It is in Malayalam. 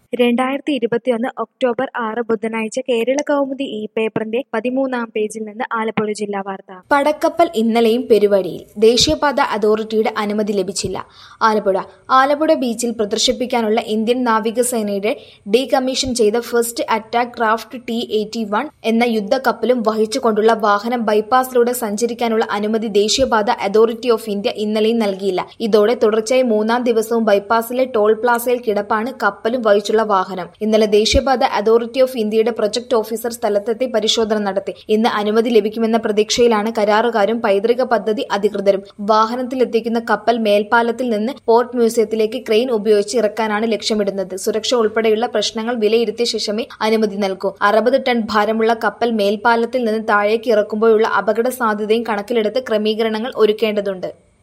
2021 ഒക്ടോബർ 6 ബുധനാഴ്ച കേരളകൗമുദി ഈ പേപ്പറിന്റെ 13-ാം പേജിൽ നിന്ന് ആലപ്പുഴ ജില്ലാ വാർത്ത. പടക്കപ്പൽ ഇന്നലെയും പെരുവഴിയിൽ. ദേശീയപാത അതോറിറ്റിയുടെ അനുമതി ലഭിച്ചില്ല. ആലപ്പുഴ ബീച്ചിൽ പ്രദർശിപ്പിക്കാനുള്ള ഇന്ത്യൻ നാവികസേനയുടെ ഡീകമ്മീഷൻ ചെയ്ത ഫസ്റ്റ് അറ്റാക്ക് ക്രാഫ്റ്റ് T-81 എന്ന യുദ്ധക്കപ്പലും വഹിച്ചുകൊണ്ടുള്ള വാഹനം ബൈപ്പാസിലൂടെ സഞ്ചരിക്കാനുള്ള അനുമതി ദേശീയപാത അതോറിറ്റി ഓഫ് ഇന്ത്യ ഇന്നലെയും നൽകിയില്ല. ഇതോടെ തുടർച്ചയായി 3-ാം ദിവസവും ബൈപ്പാസിലെ ടോൾ പ്ലാസയിൽ കിടപ്പാണ് കപ്പലും വഹിച്ചുള്ള വാഹനം. ഇന്നലെ ദേശീയപാത അതോറിറ്റി ഓഫ് ഇന്ത്യയുടെ പ്രൊജക്ട് ഓഫീസർ സ്ഥലത്തെത്തി പരിശോധന നടത്തി. ഇന്ന് അനുമതി ലഭിക്കുമെന്ന പ്രതീക്ഷയിലാണ് കരാറുകാരും പൈതൃക പദ്ധതി അധികൃതരും. വാഹനത്തിലെത്തിക്കുന്ന കപ്പൽ മേൽപ്പാലത്തിൽ നിന്ന് പോർട്ട് മ്യൂസിയത്തിലേക്ക് ക്രെയിൻ ഉപയോഗിച്ച് ഇറക്കാനാണ് ലക്ഷ്യമിടുന്നത്. സുരക്ഷ ഉൾപ്പെടെയുള്ള പ്രശ്നങ്ങൾ വിലയിരുത്തിയ ശേഷമേ അനുമതി നൽകൂ. 60 ടൺ ഭാരമുള്ള കപ്പൽ മേൽപ്പാലത്തിൽ നിന്ന് താഴേക്ക് ഇറക്കുമ്പോഴുള്ള അപകട സാധ്യതയും കണക്കിലെടുത്ത് ക്രമീകരണങ്ങൾ ഒരുക്കേണ്ടതുണ്ട്.